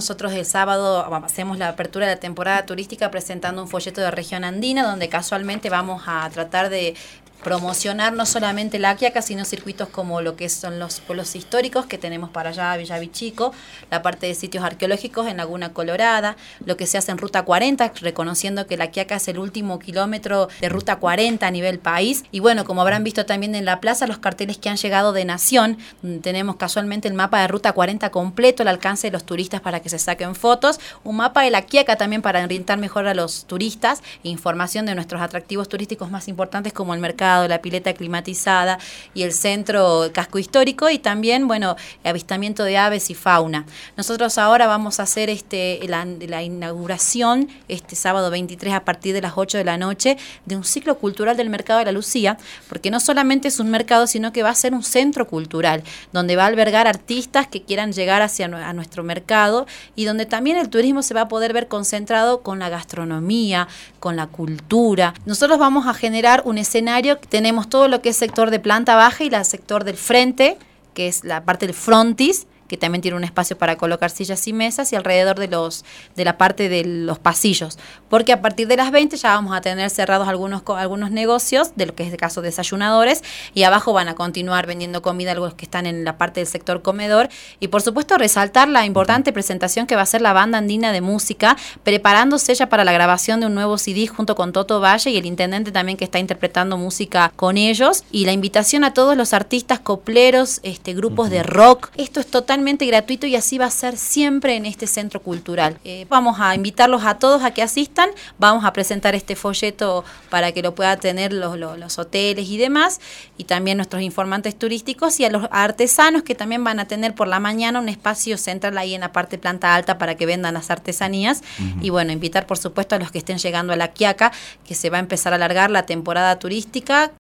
nosotros el sábado hacemos la apertura de la temporada turística presentando un folleto de Región Andina, donde casualmente vamos a tratar de promocionar no solamente La Quiaca, sino circuitos como lo que son los pueblos históricos que tenemos para allá, Villavichico, la parte de sitios arqueológicos en Laguna Colorada, lo que se hace en Ruta 40, reconociendo que La Quiaca es el último kilómetro de Ruta 40 a nivel país. Y bueno, como habrán visto también en la plaza, los carteles que han llegado de Nación, donde tenemos casualmente el mapa de Ruta 40 completo al alcance de los turistas para que se saquen fotos, un mapa de La Quiaca también para orientar mejor a los turistas, información de nuestros atractivos turísticos más importantes como el mercado, la pileta climatizada y el centro casco histórico, y también, bueno, avistamiento de aves y fauna. Nosotros ahora vamos a hacer la inauguración este sábado 23 a partir de las 8 de la noche de un ciclo cultural del Mercado de la Lucía, porque no solamente es un mercado, sino que va a ser un centro cultural, donde va a albergar artistas que quieran llegar a nuestro mercado, y donde también el turismo se va a poder ver concentrado con la gastronomía, con la cultura. Nosotros vamos a generar un escenario. Tenemos todo lo que es sector de planta baja y el sector del frente, que es la parte del frontis, que también tiene un espacio para colocar sillas y mesas, y alrededor de la parte de los pasillos, porque a partir de las 20 ya vamos a tener cerrados algunos negocios, de lo que es el caso de desayunadores, y abajo van a continuar vendiendo comida los que están en la parte del sector comedor, y por supuesto resaltar la importante presentación que va a hacer la Banda Andina de Música, preparándose ya para la grabación de un nuevo CD junto con Toto Valle y el intendente también, que está interpretando música con ellos, y la invitación a todos los artistas copleros, grupos de rock. Esto es totalmente gratuito y así va a ser siempre en este centro cultural. Vamos a invitarlos a todos a que asistan, vamos a presentar este folleto para que lo puedan tener los hoteles y demás, y también nuestros informantes turísticos, y a los artesanos que también van a tener por la mañana un espacio central ahí en la parte planta alta para que vendan las artesanías. Y bueno, invitar por supuesto a los que estén llegando a La Quiaca, que se va a empezar a alargar la temporada turística